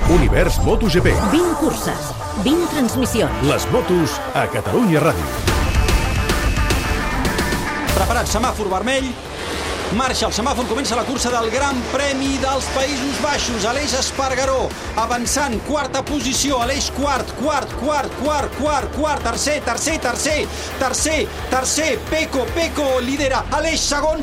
Univers MotoGP. 20 curses, 20 transmissions. Les motos a Catalunya Ràdio. Preparat, semàfor vermell. Marxa el semàfor, comença la cursa del Gran Premi dels Països Baixos. Aleix Espargaró avançant, quarta posició. Aleix quart, tercer. Pecco lidera. Aleix segon.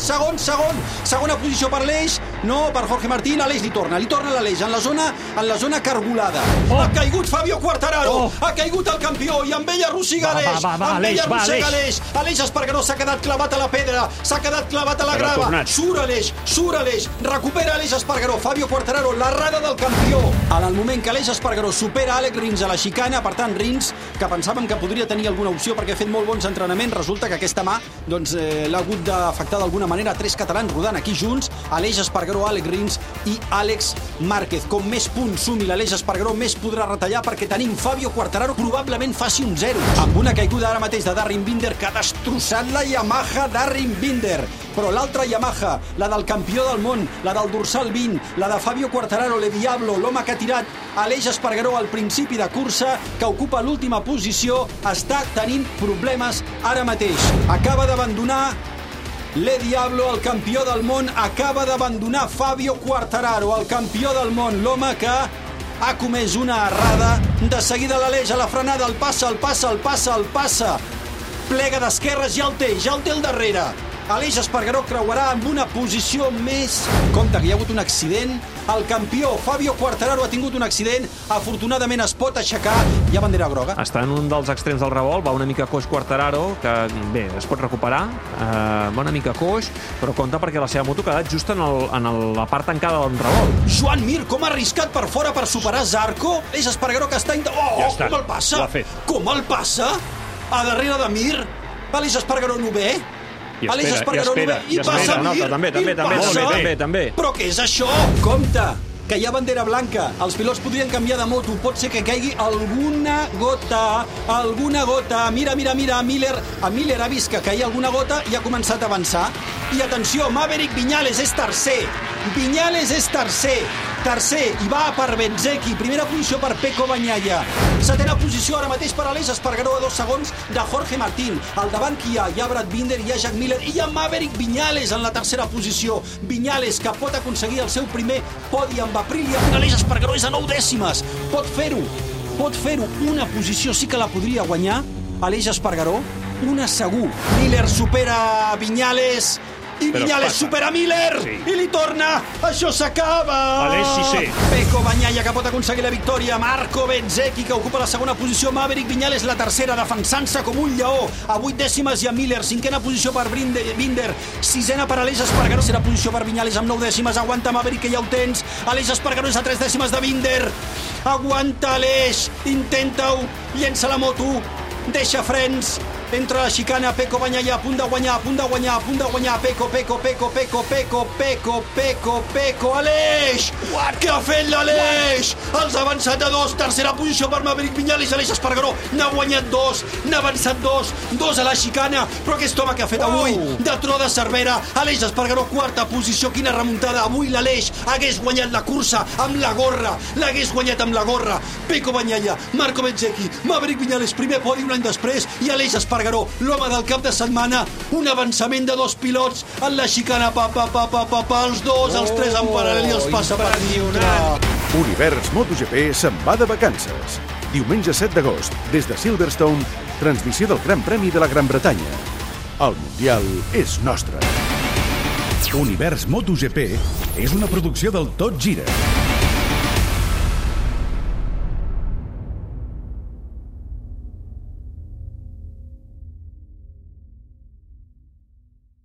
Segona posició per Aleix. No, per Jorge Martín. Aleix li torna l'Aleix en la zona cargolada. Ha caigut Fabio Quartararo. Ha caigut el campió i amb ell arrossiga Aleix. Aleix Espargaró s'ha quedat clavat a la pedra. S'ha quedat clavat a la grava. Surt Aleix, recupera Aleix Espargaró. Fabio Quartararo, l'arrada del campió. En el moment que Aleix Espargaró supera Alex Rins a la xicana, per tant Rins, que pensàvem que podria tenir alguna opció perquè ha fet molt bons entrenaments, resulta que aquesta mà l'ha hagut d'afectar d'alguna manera. 3 catalans rodant aquí junts, Aleix Espargaró, Alex Rins i Àlex Márquez. Com més punts sumi l'Aleix Espargaró, més podrà retallar, perquè tenim Fabio Quartararo, probablement faci un 0. Amb una caiguda ara mateix de Darryn Binder, que ha destrossat la Yamaha Darryn Binder. Però l'altra Yamaha, la del campió del món, la del dorsal 20, la de Fabio Quartararo, Le Diablo, l'home que ha tirat Aleix Espargaró al principi de cursa, que ocupa l'última posició, està tenint problemes ara mateix. Acaba d'abandonar Le Diablo, el campió del món, acaba d'abandonar Fabio Quartararo, el campió del món, l'home que ha comès una errada. De seguida l'Aleix a la frenada, el passa. Plega d'esquerres, ja el té al darrere. Aleix Espargaró creuarà amb una posició més. Compte que hi ha hagut un accident. El campió Fabio Quartararo ha tingut un accident. Afortunadament es pot aixecar. Hi ha bandera groga. Està en un dels extrems del revolt. Va una mica coix Quartararo, que bé, es pot recuperar. Va una mica coix, però compte perquè la seva moto ha quedat just en la part tancada del revolt. Joan Mir, com ha arriscat per fora per superar Zarco. Aleix Espargaró que està... Ja està. Com el passa? L'ha fet. Com el passa? A darrere de Mir. Aleix Espargaró no ve. I espera. Passa Mir. També. Però què és això? Compte, que hi ha bandera blanca. Els pilots podrien canviar de moto. Pot ser que caigui alguna gota. Mira. Miller ha vist que caia alguna gota i ha començat a avançar. I atenció, Maverick Viñales és tercer. I va per Bezzecchi. Primera posició per Pecco Bagnaia. Setena posició ara mateix per Aleix Espargaró, a 2 segons de Jorge Martín. Al davant qui hi ha? Hi ha Brad Binder, hi ha Jack Miller i hi ha Maverick Viñales en la tercera posició. Viñales, que pot aconseguir el seu primer podi amb Aprilia. Aleix Espargaró és a 9 dècimes. Pot fer-ho. Una posició sí que la podria guanyar Aleix Espargaró. Una segur. Miller supera Viñales. I Viñales supera Miller. Sí. I li torna. Això s'acaba. Aleix sisè. Pecco Bagnaia, que pot aconseguir la victòria. Marco Bezzecchi, que ocupa la segona posició. Maverick Viñales la tercera, defensant-se com un lleó. A 8 dècimes hi ha Miller. Cinquena posició per Binder. Sisena per Aleix Espargaró. Tercera posició per Viñales amb 9 dècimes. Aguanta Maverick, que ja ho tens. Aleix Espargaró és a 3 dècimes de Binder. Aguanta Aleix. Intenta-ho. Llença la moto. Deixa frens. Entra la xicana, Pecco Bagnaia, a punt de guanyar. Pecco, Aleix! Què ha fet l'Aleix? Els ha avançat a 2, tercera posició per Maverick Viñales. Aleix Espargaró n'ha guanyat 2, n'ha avançat 2 a la xicana. Però aquest home que ha fet avui, de tro de Cervera, Aleix Espargaró, quarta posició. Quina remuntada. Avui l'Aleix hagués guanyat la cursa amb la gorra. Pecco Bagnaia, Marco Bezzecchi, Maverick Viñales, primer podi un any després, i Aleix Espargaró, l'home del cap de setmana. Un avançament de 2 pilots en la xicana. Els 2, els 3 en paral·lel i els passa per dintre. Univers MotoGP se'n va de vacances. Diumenge 7 d'agost, des de Silverstone, transmissió del Gran Premi de la Gran Bretanya. El Mundial és nostre. Univers MotoGP és una producció del Tot Gira.